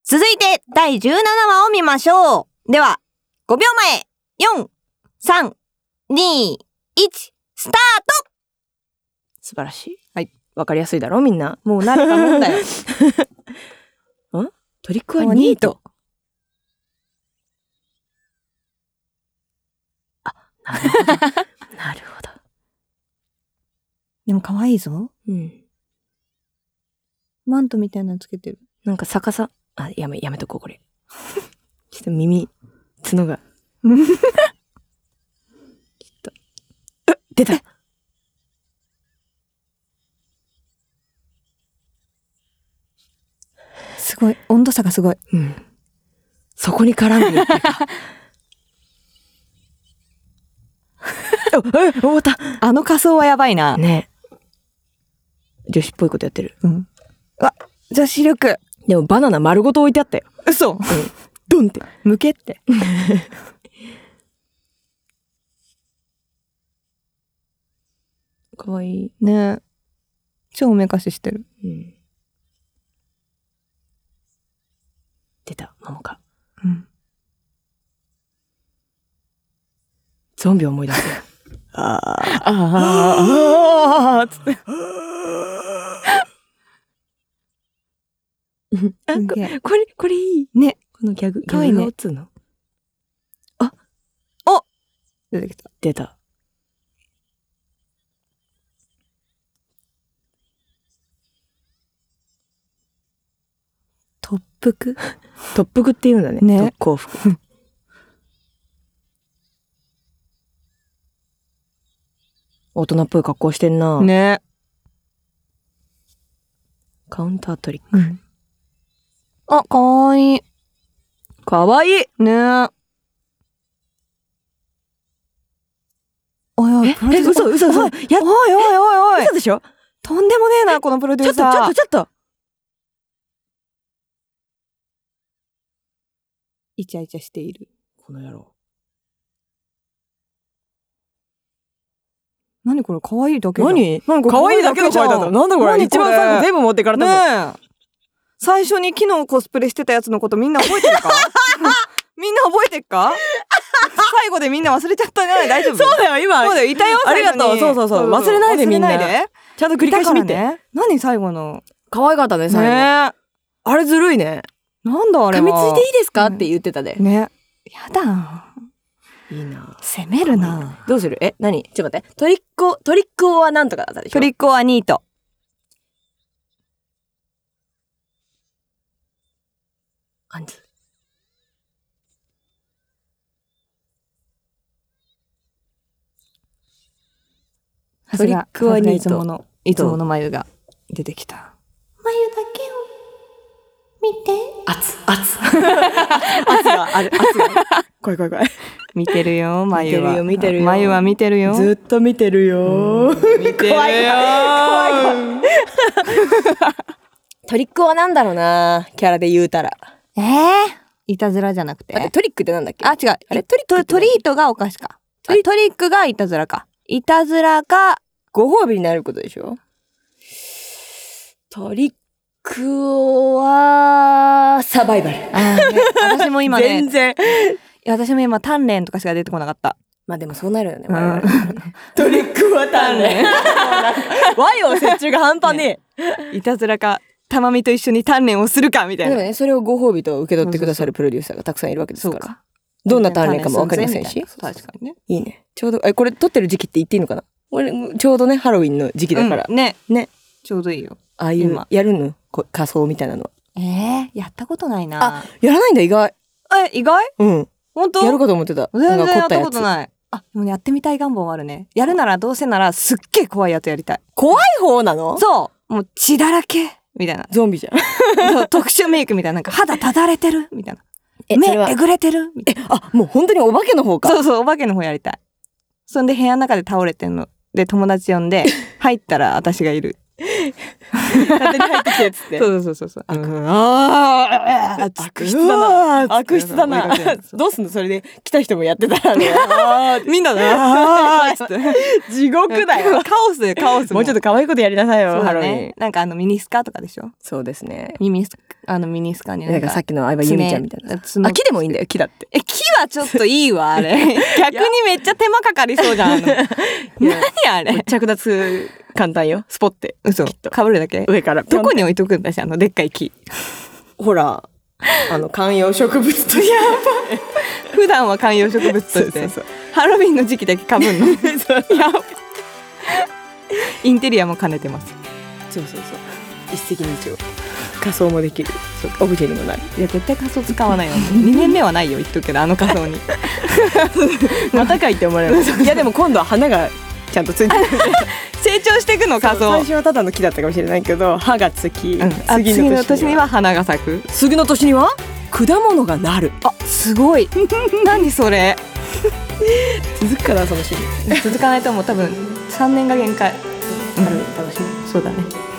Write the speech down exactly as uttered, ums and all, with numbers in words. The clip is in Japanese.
続いてだいじゅうななわを見ましょう。ではごびょうまえ、よん、さん、に、いち、スタート。 素晴らしい。 はい。 わかりやすいだろみんな。 もう慣れたもんだよ。 んトリックはニート。あ、なるほど。なるほど。 でも可愛いぞ。 うん。 マントみたいなのつけてる。 なんか逆さ、あ、やめ、やめとこう、これ。ちょっと耳、角が。ちょっと。うっ、出た。 すごい。温度差がすごい。 うん。そこに絡んでるってか。え、終わった。 あの仮装はやばいな。 ね。女子っぽいことやってる。 うん。うわ、女子力。 でもバナナ丸ごと置いてあったよ。 嘘。 うん。ドンって。 向けって。 かわいい。 ねえ。超おめかししてる。 うん。出た、マモカ。 うん。 ゾンビ思い出すよ。ああ。 ああ、ああ、つって。 あ、ここれ、これいい。 ね。 このギャグ。 かわいいね。 ギャグがつうの。 あ、お出てきた。 出た。 特服特服って言うんだね。 ね。 特攻服。大人っぽい格好してんな。 ね。 カウンタートリック。 うん、あ、かわいい。 かわいいねえ。おいおい、 え、え、嘘、嘘、嘘。 おい、おい、おい、おい、おい。 嘘でしょ？ とんでもねえな、このプロデューサー。 ちょっと、ちょっと、ちょっと。 イチャイチャしている。 この野郎。 何これ、かわいいだけじゃん。 何？ 何これ、 かわいいだけの声だった。なんだこれ。一番最後全部持ってかれたぞ。 ねえ。最初に昨日コスプレしてたやつのことみんな覚えてるか？みんな覚えてるか？最後でみんな忘れちゃったね。大丈夫？ そうだよ、今。 そうだよ、いたよ。 ありがとう。そうそうそう。忘れないでみんな。ちゃんと繰り返し見て。 何最後の。 可愛かったね、最後。あれずるいね。 なんだあれは。 噛みついていいですかって言ってたで。 ね。やだ。 いいな。 攻めるな。 どうする？え、何？ちょっと待って。トリック、トリックオアなんとかだったでしょ？ トリックオアニート。 アンズ。 トリックオアニート。いつもの、いつもの眉が出てきた。眉だけを見て。 圧、圧。圧がある、圧が。怖い怖い怖い。 見てるよ、眉は。 見てるよ、見てるよ。 眉は見てるよ。 ずっと見てるよ。 見てるよ。怖い怖い。 トリックはなんだろうな、キャラで言うたら。 えー、いたずらじゃなくて。 トリックってなんだっけ？ あ、違う。あれトリック。トリートがお菓子か。トリックがいたずらか。いたずらがご褒美になることでしょ？トリックはサバイバル。 あ、ね、私も今ね。 全然。 私も今鍛錬とかしか出てこなかった。 まあでもそうなるよね。 うん、 トリックは鍛錬。和洋折衷が半端ねえ。いたずらか、たまみと一緒に鍛錬をするかみたいな。 でもね、それをご褒美と受け取ってくださるプロデューサーがたくさんいるわけですから。そうか。どんな鍛錬かもわかりませんし。 確かにね。 いいね。ちょうど、え、これ撮ってる時期って言っていいのかな？俺、ちょうどね、ハロウィンの時期だから。 うん、ね。 ね。 ちょうどいいよ。 ああいう、やるの？仮装みたいなの。 ええー、やったことないな。 あ、やらないんだ、意外。 え、意外？ うん。 本当？ やるかと思ってた。 全然やったことない。あ、でもやってみたい願望もあるね。やるならどうせならすっげえ怖いやつやりたい。 怖い方なの？ そう。もう血だらけみたいな。 ゾンビじゃん。 そう、特殊メイクみたいな。なんか肌ただれてるみたいな。え、目えぐれてるみたいな。 え、あ、もう本当にお化けの方か。 そうそう、お化けの方やりたい。そんで部屋の中で倒れてんの。で、友達呼んで、入ったら私がいる。 勝手に入ってきてっつって。 そうそうそうそう。あああ、悪質だな。悪質だな。 追いかけるどうすんのそれで来た人もやってたらね。あーみんなであーっつって地獄だよ。 カオスでカオス。 もうちょっと可愛いことやりなさいよ、 そうハロウィンだね。。なんかあのミニスカとかでしょ。 そうですね。 ミニスあのミニスカになんかさっきの相葉由美ちゃんみたいな。 爪あ、木でもいいんだよ、木だって。 え、木はちょっといいわ、あれ。逆にめっちゃ手間かかりそうじゃん。あの何あれ。 着脱簡単よ、スポッて。 嘘。 きっとかぶるだけ上から。 どこに置いとくんだし、あのでっかい木。 ほら、あの観葉植物とや普段は観葉植物としてそうそうそうハロウィンの時期だけかぶんの。やばインテリアも兼ねてます。 そうそうそう。一石二鳥。仮装もできる。オブジェにもなる。 いや絶対仮装使わないよ。にねんめはないよ言っとくけど、あの仮装に。 またかいって思われる。いやでも今度は花がちゃんとついてる。 成長していくの仮装。 最初はただの木だったかもしれないけど、葉がつき、 うん、あ次の年には花が咲く。 次の年には果物がなる。 あ、すごい。何それ。 続くかなそのシーン。 続かないと思う。多分さんねんが限界。 ある楽しみ。 そうだね。